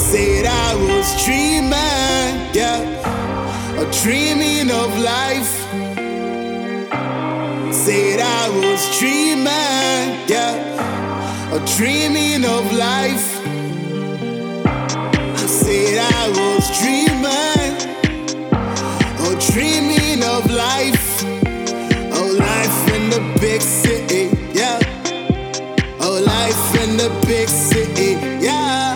Said I was dreaming, yeah, dreaming of life. Said I was dreaming, yeah, dreaming of life. I said I was dreaming, dreaming of life. Oh, life in the big city, yeah. Oh, life in the big city, yeah.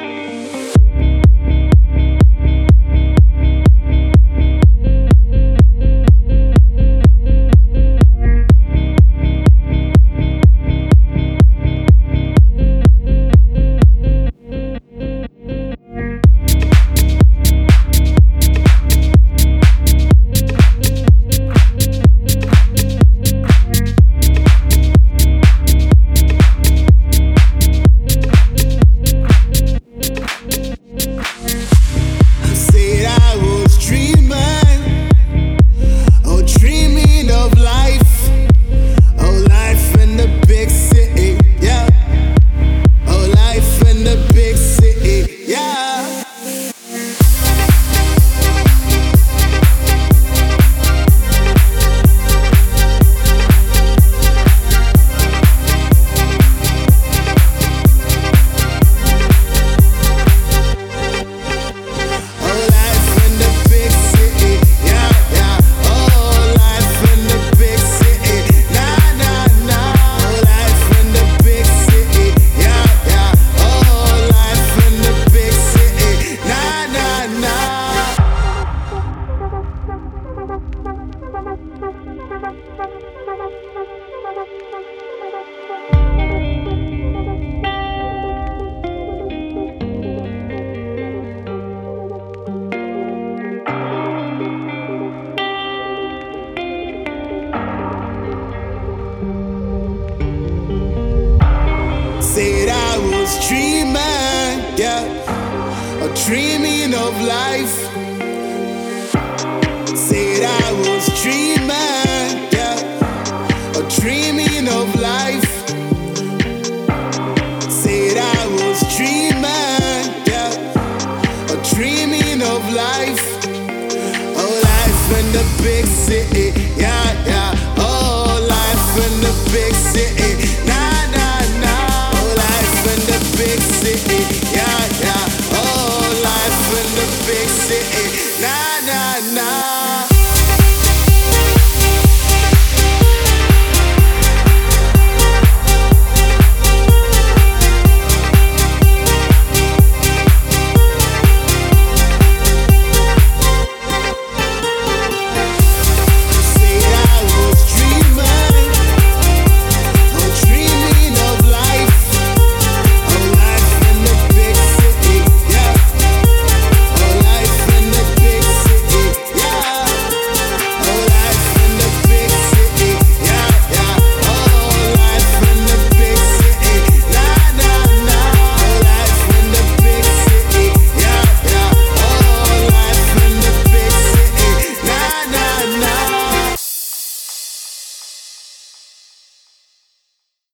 Said I was dreaming, yeah, dreaming of life.